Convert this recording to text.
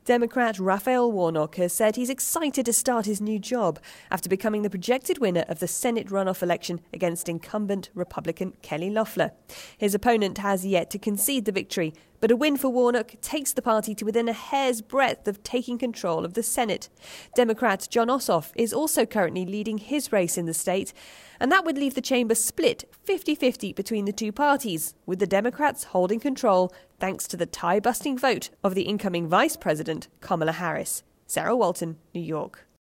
Democrat Raphael Warnock has said he's excited to start his new job after becoming the projected winner of the Senate runoff election against incumbent Republican Kelly Loeffler. His opponent has yet to concede the victory, but a win for Warnock takes the party to within a hair's breadth of taking control of the Senate. Democrat Jon Ossoff is also currently leading his race in the state, and that would leave the chamber split 50-50 between the two parties, with the Democrats holding control thanks to the tie-busting vote of the incoming Vice President, Kamala Harris. Sarah Walton, New York.